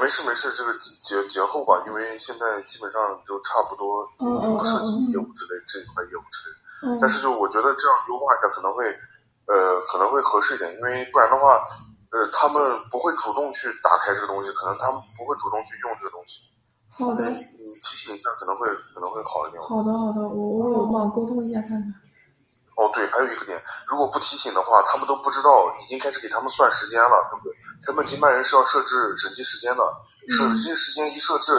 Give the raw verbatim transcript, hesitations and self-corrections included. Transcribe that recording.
没事没事，这个节节后吧，因为现在基本上就差不多不涉及业务之类这一块业务之类， 嗯， 但是就我觉得这样优化一下可能会，呃，可能会合适一点，因为不然的话，呃，他们不会主动去打开这个东西，可能他们不会主动去用这个东西。 好的， 你你提醒一下，可能会可能会好一点。 好的好的，我我我们沟通一下看看。 哦，对，还有一个点，如果不提醒的话，他们都不知道已经开始给他们算时间了，对不对？他们经办人是要设置审计时间的，审计时间一设置，